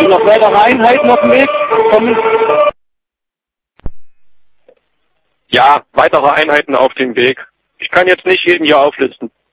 Sind noch weitere Einheiten auf dem Weg? Kommen? Ja, weitere Einheiten auf dem Weg. Ich kann jetzt nicht jeden hier auflisten.